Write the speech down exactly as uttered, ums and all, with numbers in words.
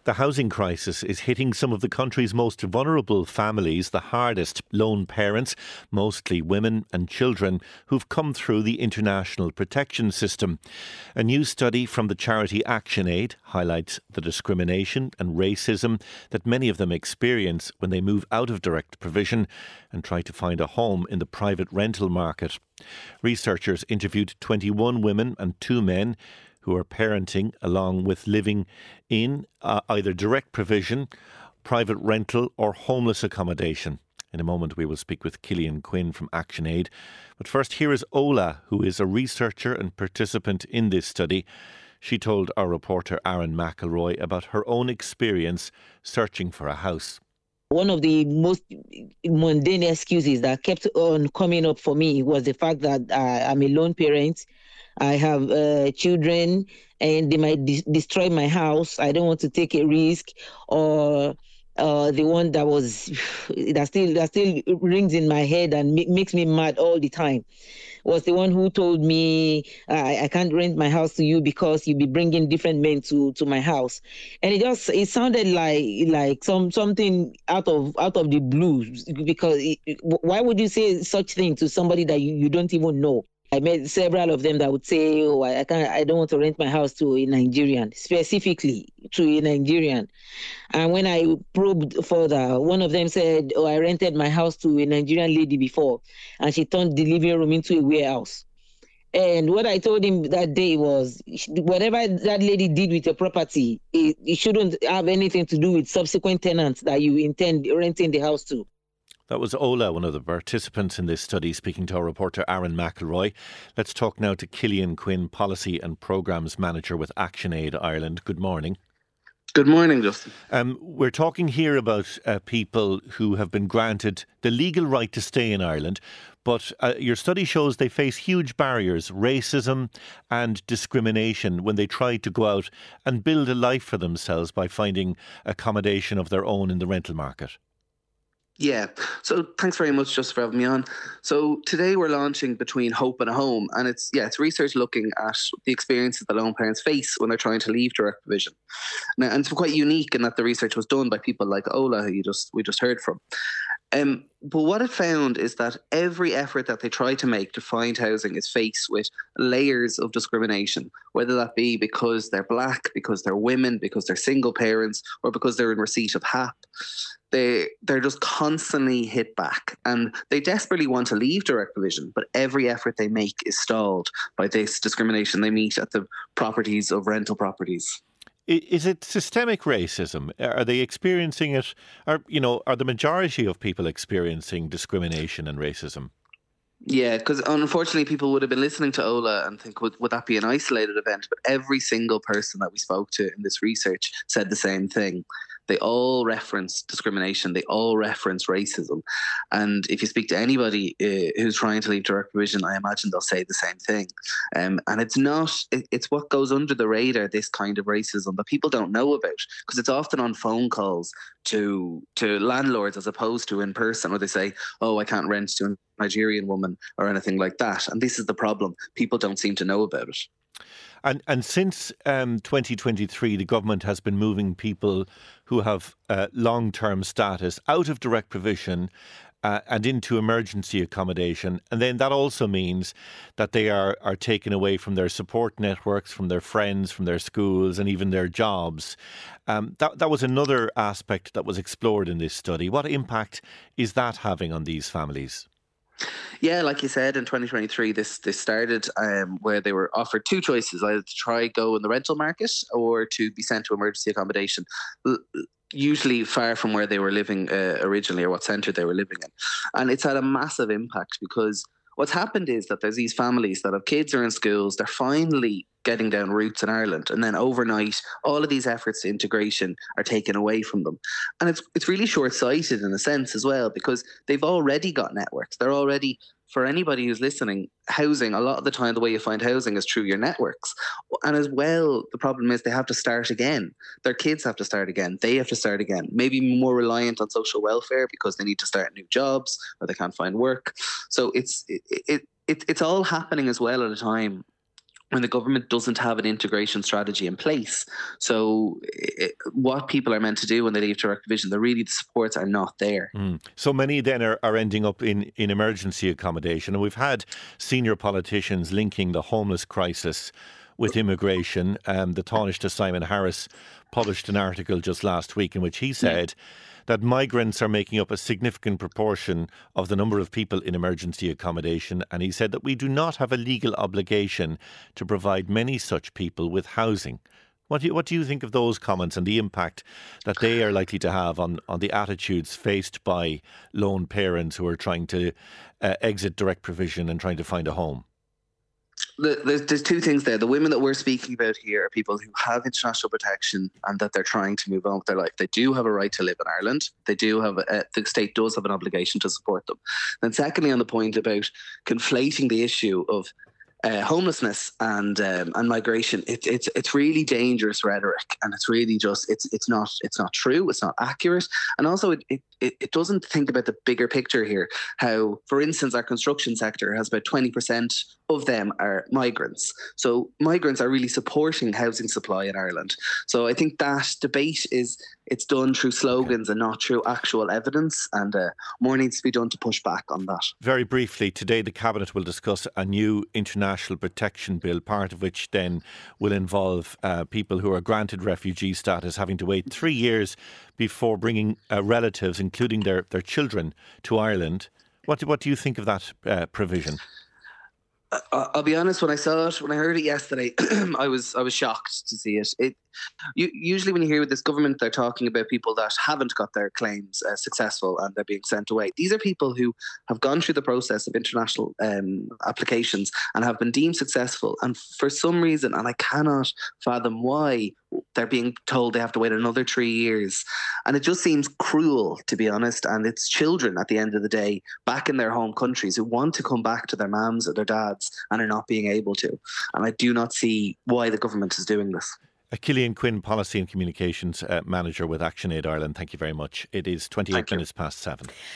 The housing crisis is hitting some of the country's most vulnerable families the hardest. Lone parents, mostly women and children, who've come through the international protection system. A new study from the charity ActionAid highlights the discrimination and racism that many of them experience when they move out of direct provision and try to find a home in the private rental market. Researchers interviewed twenty-one women and two men who are parenting along with living in uh, either direct provision, private rental or homeless accommodation. In a moment we will speak with Cillian Quinn from ActionAid. But first, here is Ola, who is a researcher and participant in this study. She told our reporter Aaron McElroy about her own experience searching for a house. One of the most mundane excuses that kept on coming up for me was the fact that uh, I'm a lone parent. I have uh, children and they might de- destroy my house. I don't want to take a risk. Or uh, the one that was that still that still rings in my head and ma- makes me mad all the time was the one who told me I, I can't rent my house to you because you'll be bringing different men to, to my house. And it just it sounded like like some something out of out of the blue, because it, why would you say such thing to somebody that you, you don't even know? I met several of them that would say, "Oh, I can't. I don't want to rent my house to a Nigerian, specifically to a Nigerian." And when I probed further, one of them said, "Oh, I rented my house to a Nigerian lady before, and she turned the living room into a warehouse." And what I told him that day was, whatever that lady did with your property, it, it shouldn't have anything to do with subsequent tenants that you intend renting the house to. That was Ola, one of the participants in this study, speaking to our reporter Aaron McElroy. Let's talk now to Cillian Quinn, Policy and Programmes Manager with ActionAid Ireland. Good morning. Good morning, Justin. Um, we're talking here about uh, people who have been granted the legal right to stay in Ireland, but uh, your study shows they face huge barriers, racism and discrimination when they try to go out and build a life for themselves by finding accommodation of their own in the rental market. Yeah, so thanks very much just for having me on. So today we're launching Between Hope and a Home, and it's yeah, it's research looking at the experiences that lone parents face when they're trying to leave direct provision. Now, and it's quite unique in that the research was done by people like Ola, who you just we just heard from. Um, but what it found is that every effort that they try to make to find housing is faced with layers of discrimination, whether that be because they're black, because they're women, because they're single parents, or because they're in receipt of H A P. They, they're just constantly hit back, and they desperately want to leave direct provision, but every effort they make is stalled by this discrimination they meet at the properties of rental properties. Is it systemic racism? Are they experiencing it? Are, you know, are the majority of people experiencing discrimination and racism? Yeah, because unfortunately people would have been listening to Ola and think, would, would that be an isolated event? But every single person that we spoke to in this research said the same thing. They all reference discrimination. They all reference racism. And if you speak to anybody uh, who's trying to leave direct provision, I imagine they'll say the same thing. Um, and it's not, it, it's what goes under the radar, this kind of racism that people don't know about, because it's often on phone calls to to landlords as opposed to in person, where they say, oh, I can't rent to a Nigerian woman or anything like that. And this is the problem. People don't seem to know about it. And and since um, twenty twenty-three, the government has been moving people who have uh, long-term status out of direct provision uh, and into emergency accommodation. And then that also means that they are, are taken away from their support networks, from their friends, from their schools and even their jobs. Um, that, that was another aspect that was explored in this study. What impact is that having on these families? Yeah, like you said, in twenty twenty-three, this this started um, where they were offered two choices, either to try go in the rental market or to be sent to emergency accommodation, L- usually far from where they were living uh, originally or what centre they were living in. And it's had a massive impact, because what's happened is that there's these families that have kids are in schools, they're finally getting down roots in Ireland, and then overnight all of these efforts to integration are taken away from them. And it's it's really short-sighted in a sense as well, because they've already got networks. They're already, for anybody who's listening, housing, a lot of the time the way you find housing is through your networks. And as well, the problem is they have to start again. Their kids have to start again. They have to start again. Maybe more reliant on social welfare because they need to start new jobs or they can't find work. So it's it, it, it it's all happening as well at a time when the government doesn't have an integration strategy in place. So it, what people are meant to do when they leave direct provision, the really the supports are not there. Mm. So many then are, are ending up in, in emergency accommodation. And we've had senior politicians linking the homeless crisis with immigration. Um, the Taoiseach Simon Harris published an article just last week in which he said yeah. that migrants are making up a significant proportion of the number of people in emergency accommodation. And he said that we do not have a legal obligation to provide many such people with housing. What do you, what do you think of those comments and the impact that they are likely to have on, on the attitudes faced by lone parents who are trying to uh, exit direct provision and trying to find a home? There's, there's two things there. The women that we're speaking about here are people who have international protection and that they're trying to move on with their life. They do have a right to live in Ireland. They do have, a, the state does have an obligation to support them. Then secondly, on the point about conflating the issue of Uh, homelessness and um, and migration, it, it's it's really dangerous rhetoric, and it's really just it's it's not it's not true, it's not accurate, and also it it, it doesn't think about the bigger picture here. How, for instance, our construction sector has about twenty percent of them are migrants. So migrants are really supporting housing supply in Ireland. So I think that debate is it's done through slogans and not through actual evidence, and uh, more needs to be done to push back on that. Very briefly, today the Cabinet will discuss a new international protection bill, part of which then will involve uh, people who are granted refugee status having to wait three years before bringing uh, relatives, including their, their children, to Ireland. What, what do you think of that uh, provision? I'll be honest. When I saw it, when I heard it yesterday, I was I was shocked to see it. It you, usually when you hear with this government, they're talking about people that haven't got their claims uh, successful and they're being sent away. These are people who have gone through the process of international um, applications and have been deemed successful, and for some reason, and I cannot fathom why, they're being told they have to wait another three years. And it just seems cruel, to be honest. And it's children at the end of the day back in their home countries who want to come back to their mums or their dads and are not being able to. And I do not see why the government is doing this. Killian Quinn, Policy and Communications uh, Manager with ActionAid Ireland, thank you very much. It is twenty-eight minutes past seven.